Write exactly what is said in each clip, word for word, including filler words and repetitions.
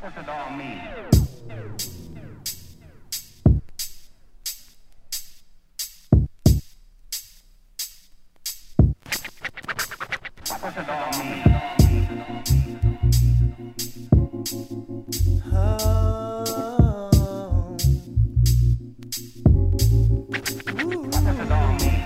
What does it all mean? What does it all mean? Oh. What does it all mean?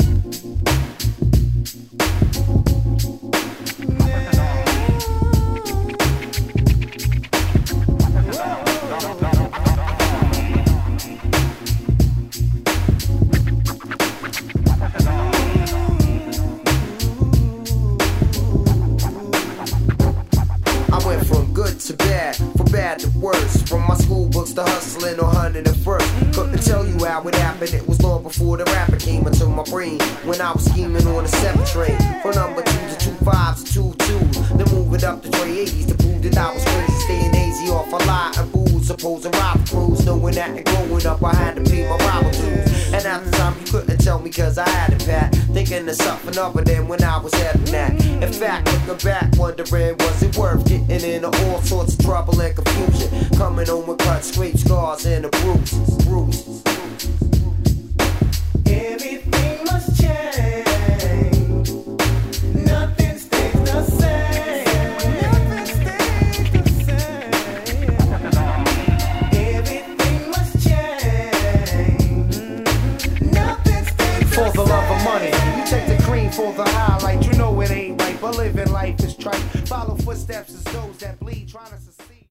To bad, from bad to worse. From my school books to hustling on one hundred and first. Couldn't tell you how it happened, it was long before the rapper came into my brain. When I was scheming on a seven train. From number two to two fives to two twos. Then moving up to Dre eighties to prove that I was crazy. Staying hazy off a lot of booze. Supposing robber crews. Knowing that and growing up I had to pay my robber dues. And at the time you couldn't tell me cause I had it pat. Thinking of something other than when I was having that. In fact, looking back, wondering was it worth getting into all sorts of trouble and confusion. Coming home with cuts, scrapes, scars, and the bruises. bruises. Everything must change. Nothing stays the same. Nothing stays the same. Everything must change. Nothing stays the same. For the love of money, you take the cream for the high.